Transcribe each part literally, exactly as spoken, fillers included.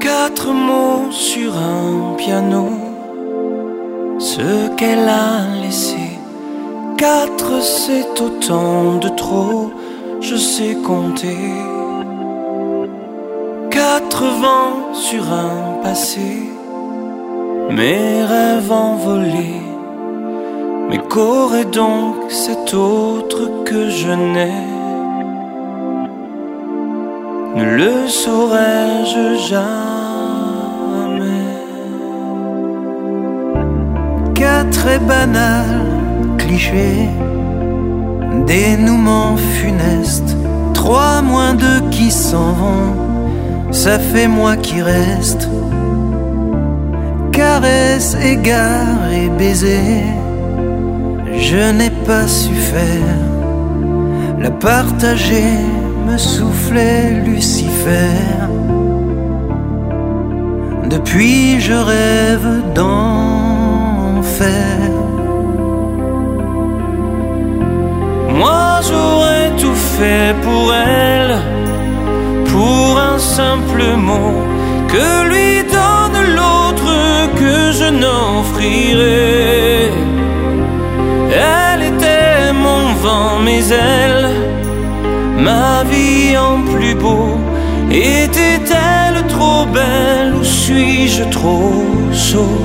Quatre mots sur un piano, ce qu'elle a laissé. Quatre, c'est autant de trop, je sais compter. Quatre vents sur un passé, mes rêves envolés. Mais qu'aurait donc cet autre que je n'ai? Ne le saurais-je jamais. Quatre est banal, cliché, dénouement funeste. Trois moins deux qui s'en vont, ça fait moi qui reste. Caresse, égard et baiser, je n'ai pas su faire. La partager me soufflait Lucifer. Depuis je rêve d'enfer. Moi j'aurais tout fait pour elle, pour un simple mot que lui donne l'autre que je n'offrirai. Elle était mon vent, mes ailes, ma vie en plus beau. Était-elle trop belle ou suis-je trop sot?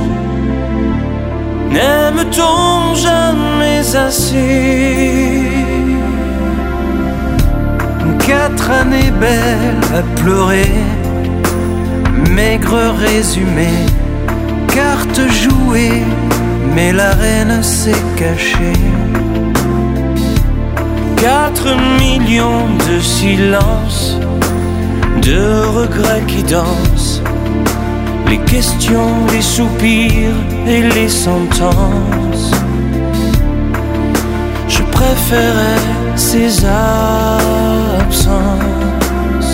N'aime-t-on jamais assez? Quatre années belles à pleurer, maigre résumé, carte jouée, mais la reine s'est cachée. Quatre millions de silences, de regrets qui dansent, les questions, les soupirs et les sentences. Je préférais ces absences.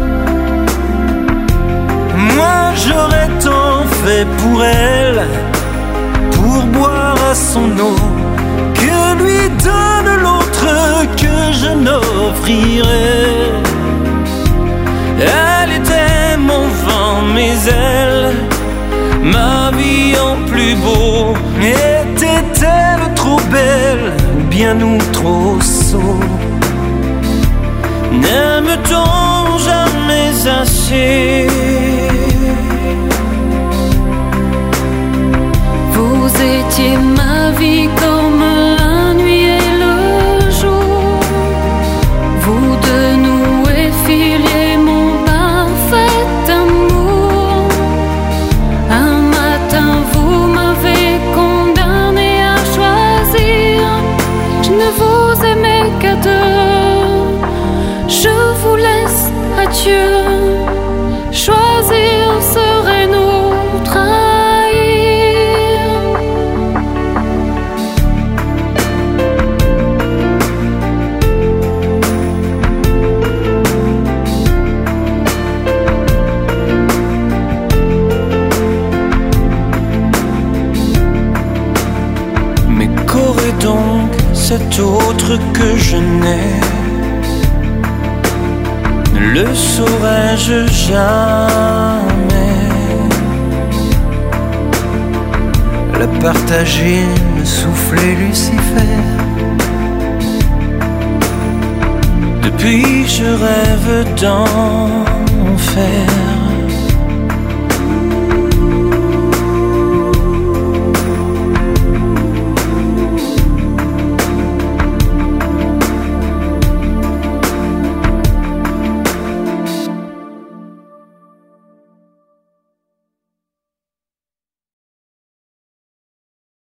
Moi j'aurais tant fait pour elle, pour boire à son eau, que lui donne l'autre que je n'offrirai. Elle était mon vent, mes ailes, ma vie en plus beau. Était-elle trop belle ou bien nous trop sots? N'aime-t-on jamais assez? Vous étiez ma vie comme la nuit et le jour. Vous deux nouez filiez mon parfait amour. Un matin vous m'avez condamné à choisir. Je ne vous aimais qu'à deux. Je vous laisse à Dieu. Choisir serait nous trahir. Mais qu'aurait donc cet autre que je n'ai? Ne le saurais-je jamais? La partager me soufflait Lucifer. Depuis je rêve d'enfer.